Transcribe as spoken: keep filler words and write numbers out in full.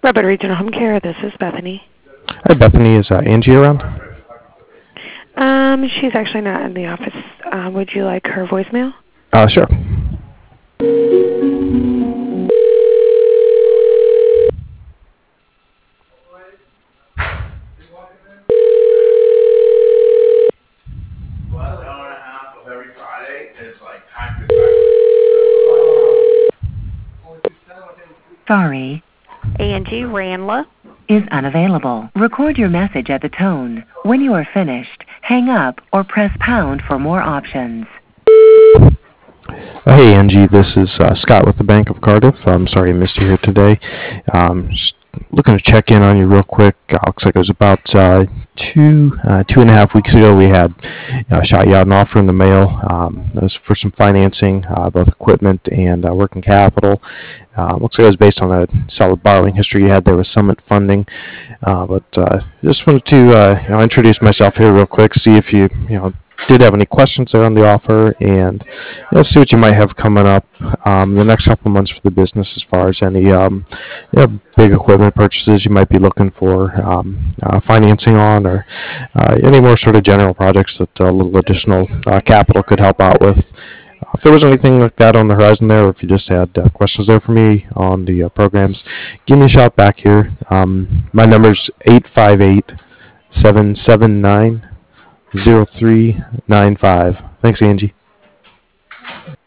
Robert Regional Home Care, this is Bethany. Hi, Bethany. Is uh, Angie around? Um, she's actually not in the office. Uh, would you like her voicemail? Uh, sure. Sorry, Angie Randla is unavailable. Record your message at the tone. When you are finished, hang up or press pound for more options. Uh, hey, Angie. This is uh, Scott with the Bank of Cardiff. I'm sorry I missed you here today. Um, just looking to check in on you real quick. Uh, looks like it was about uh, two uh, two and a half weeks ago. We had uh, shot you out an offer in the mail. Um, that was for some financing, uh, both equipment and uh, working capital. Uh, looks like it was based on a solid borrowing history you had there with Summit Funding. Uh, but uh, just wanted to uh, you know, introduce myself here real quick, see if you you know did have any questions there on the offer, and you know, see what you might have coming up um, the next couple of months for the business as far as any um, you know, big equipment purchases you might be looking for um, uh, financing on, or uh, any more sort of general projects that a little additional uh, capital could help out with. If there was anything like that on the horizon there, or if you just had uh, questions there for me on the uh, programs, give me a shout back here. Um, my number's eight five eight, seven seven nine, zero three nine five. Thanks, Angie.